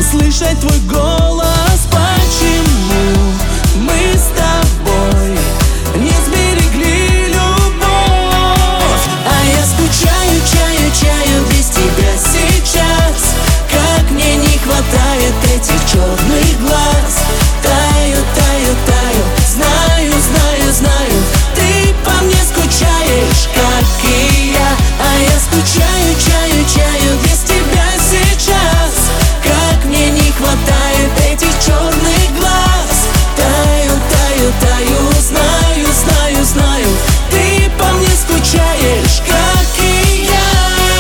услышать твой голос. Почему мы с тобой не сберегли любовь? А я скучаю, чаю без тебя сейчас. Как мне не хватает этих черных глаз. Таю, знаю, ты по мне скучаешь, как и я. А я скучаю, чаю без тебя сейчас. Как мне не хватает этих черных глаз. Таю, знаю, ты по мне скучаешь, как и я.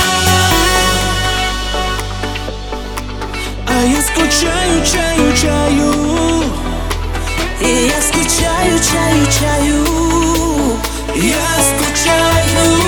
А я скучаю, чаю. И я скучаю, чаю. Я скучаю.